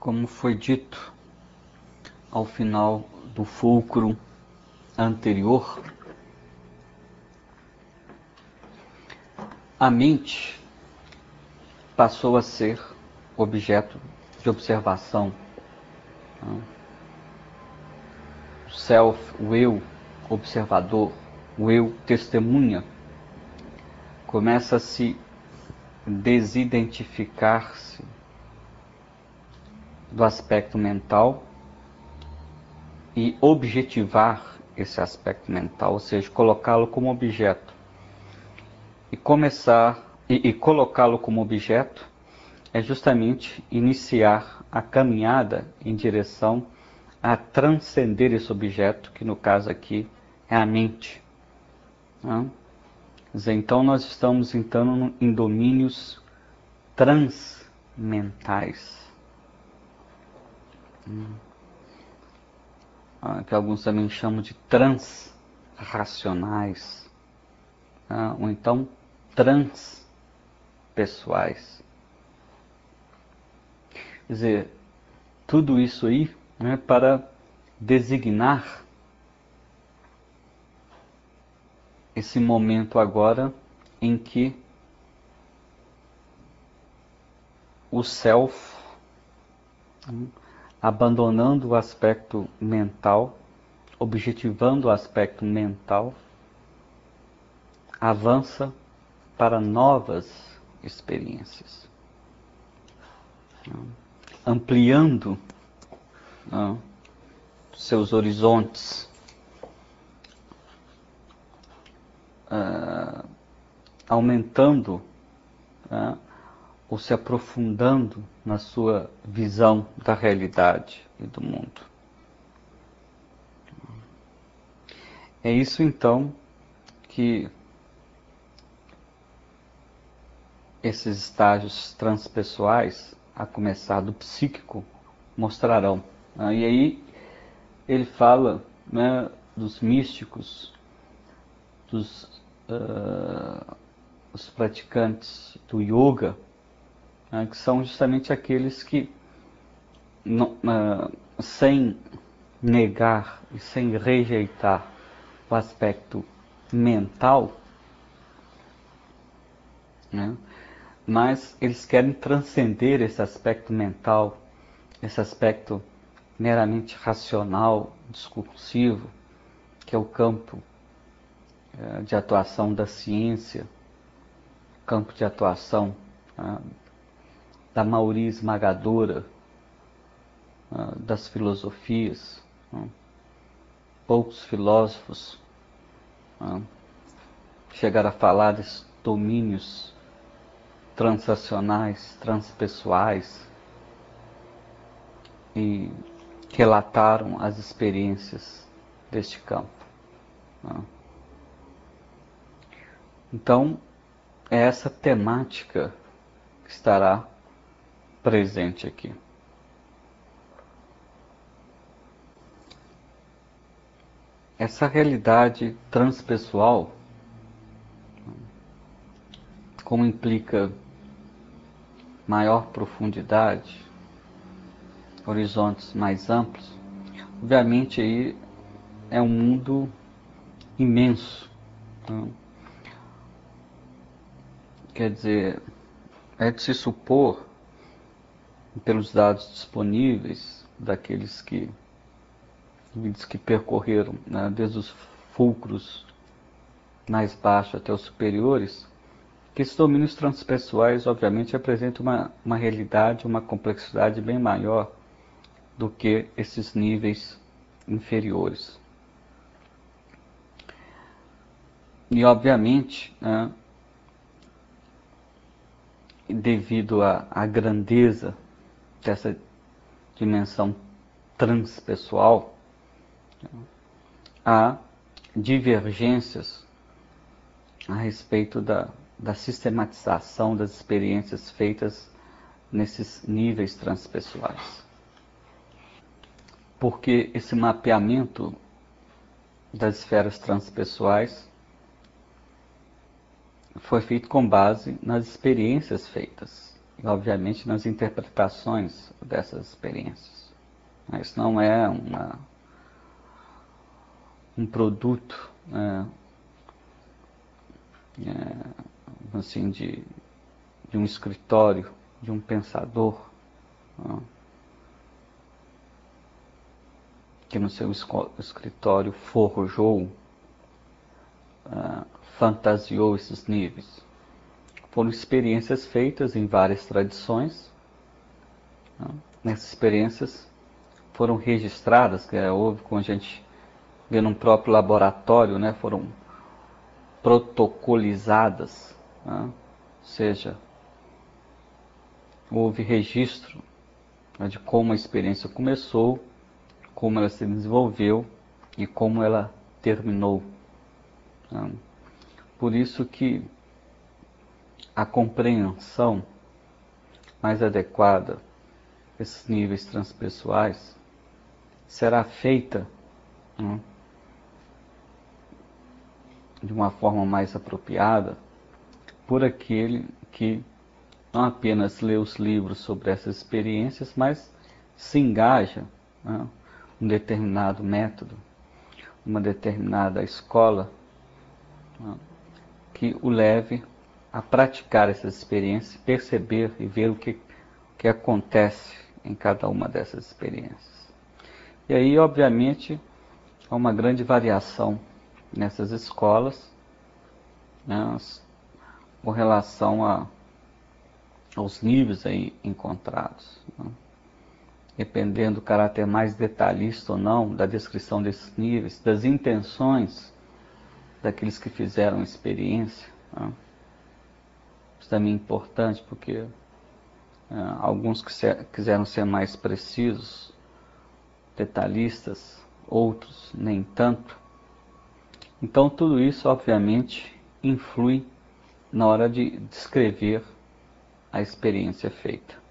Como foi dito ao final do fulcro anterior, a mente passou a ser objeto de observação. O self, o eu observador, o eu testemunha, começa a se desidentificar-se do aspecto mental e objetivar esse aspecto mental, ou seja, colocá-lo como objeto. E colocá-lo como objeto é justamente iniciar a caminhada em direção a transcender esse objeto, que no caso aqui é a mente. Então nós estamos entrando em domínios transmentais, que alguns também chamam de transracionais, ou então transpessoais. Quer dizer, tudo isso aí para designar esse momento agora em que o self, abandonando o aspecto mental, objetivando o aspecto mental, avança para novas experiências, ampliando seus horizontes, aumentando ou se aprofundando na sua visão da realidade e do mundo. É isso então que esses estágios transpessoais, a começar do psíquico, mostrarão. E aí ele fala dos místicos, dos os praticantes do yoga, que são justamente aqueles que, sem negar e sem rejeitar o aspecto mental, mas eles querem transcender esse aspecto mental, esse aspecto meramente racional, discursivo, que é o campo de atuação da ciência, campo de atuação da maioria esmagadora das filosofias. Poucos filósofos chegaram a falar desses domínios transacionais, transpessoais, e relataram as experiências deste campo. Então, é essa temática que estará presente aqui. Essa realidade transpessoal, como implica maior profundidade, horizontes mais amplos, obviamente aí é um mundo imenso. Quer dizer, é de se supor, pelos dados disponíveis, daqueles que percorreram, desde os fulcros mais baixos até os superiores, que esses domínios transpessoais, obviamente, apresentam uma realidade, uma complexidade bem maior do que esses níveis inferiores. E, obviamente, devido à grandeza dessa dimensão transpessoal, há divergências a respeito da sistematização das experiências feitas nesses níveis transpessoais. Porque esse mapeamento das esferas transpessoais foi feito com base nas experiências feitas obviamente, nas interpretações dessas experiências. Isso não é um produto, assim, de um escritório, de um pensador, que no seu escritório forjou, fantasiou esses níveis. Foram experiências feitas em várias tradições. Nessas experiências foram registradas, houve, como a gente vê num próprio laboratório, foram protocolizadas, ou seja, houve registro de como a experiência começou, como ela se desenvolveu e como ela terminou. Por isso que a compreensão mais adequada desses níveis transpessoais será feita de uma forma mais apropriada por aquele que não apenas lê os livros sobre essas experiências, mas se engaja um determinado método, uma determinada escola, que o leve a praticar essas experiências, perceber e ver o que acontece em cada uma dessas experiências. E aí, obviamente, há uma grande variação nessas escolas, com relação aos níveis aí encontrados. Dependendo do caráter mais detalhista ou não, da descrição desses níveis, das intenções daqueles que fizeram a experiência. Isso também é importante, porque alguns quiseram ser mais precisos, detalhistas, outros nem tanto. Então tudo isso, obviamente, influi na hora de descrever a experiência feita.